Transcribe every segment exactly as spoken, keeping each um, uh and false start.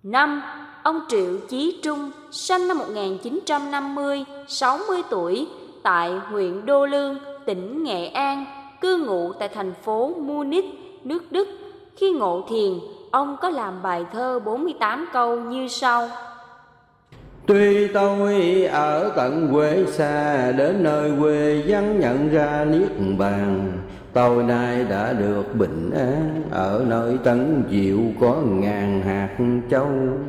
năm. Ông Triệu Chí Trung, sinh năm một nghìn chín trăm năm mươi, sáu mươi tuổi, tại huyện Đô Lương, tỉnh Nghệ An, cư ngụ tại thành phố Munich, nước Đức. Khi ngộ thiền, ông có làm bài thơ bốn mươi tám câu như sau: Tuy tôi ở tận quê xa, đến nơi quê vắng nhận ra niết bàn. Tôi nay đã được bình an, ở nơi Tân Diệu có ngàn hạt châu.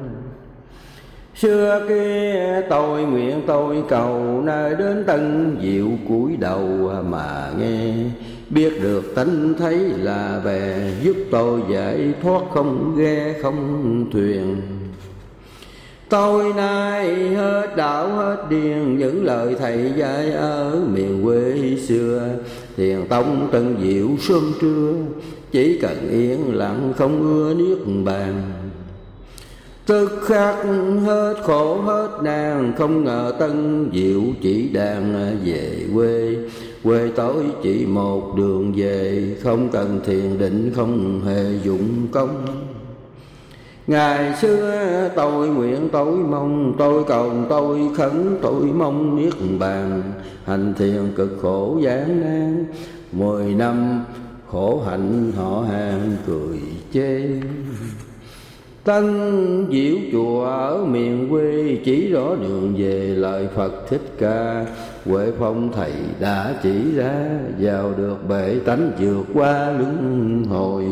Xưa kia tôi nguyện tôi cầu, nơi đến Tân Diệu cúi đầu mà nghe. Biết được tánh thấy là bè, giúp tôi giải thoát không ghe không thuyền. Tôi nay hết đảo hết điên, những lời thầy dạy ở miền quê xưa. Thiền tông Tân Diệu sớm trưa, chỉ cần yên lặng không ưa niết bàn. Tức khắc hết khổ hết nạn, không ngờ Tân Diệu chỉ đang về quê. Quê tôi chỉ một đường về, không cần thiền định không hề dụng công. Ngày xưa tôi nguyện tôi mong, tôi cầu tôi khấn tôi mong niết bàn. Hành thiền cực khổ gian nan, mười năm khổ hạnh họ hàng cười chê. Tân Diệu chùa ở miền quê, chỉ rõ đường về lời Phật Thích Ca. Huệ Phong thầy đã chỉ ra, vào được bể tánh vượt qua luân hồi.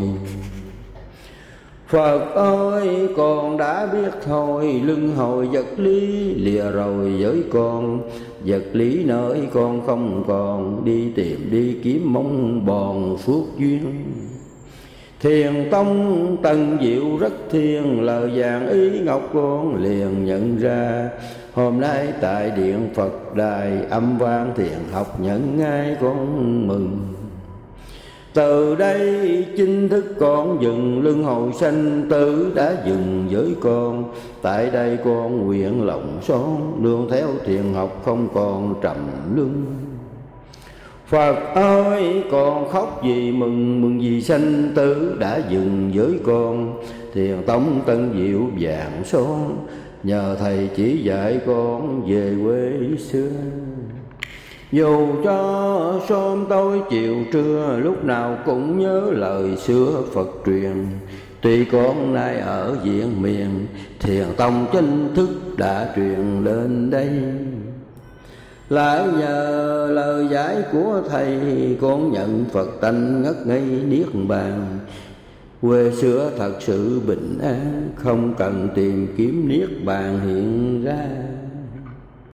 Phật ơi con đã biết thôi, luân hồi vật lý lìa rồi với con. Vật lý nơi con không còn, đi tìm đi kiếm mong bòn phước duyên. Thiền tông Tân Diệu rất thiêng, lời vàng ý ngọc con liền nhận ra. Hôm nay tại điện Phật đài, âm vang thiền học nhận ngay con mừng. Từ đây chính thức con dừng luân hồi sanh tử đã dừng với con. Tại đây con nguyện lòng son, đường theo thiền học không còn trầm luân. Phật ơi con khóc vì mừng, mừng vì sanh tử đã dừng với con. Thiền tông Tân Diệu vàng son, nhờ thầy chỉ dạy con về quê xưa. Dù cho sớm tối chiều trưa, lúc nào cũng nhớ lời xưa Phật truyền. Tuy con nay ở viện miền, thiền tông chính thức đã truyền lên đây. Lại nhờ lời giải của thầy, con nhận Phật tánh ngất ngây niết bàn. Quê xưa thật sự bình an, không cần tìm kiếm niết bàn hiện ra.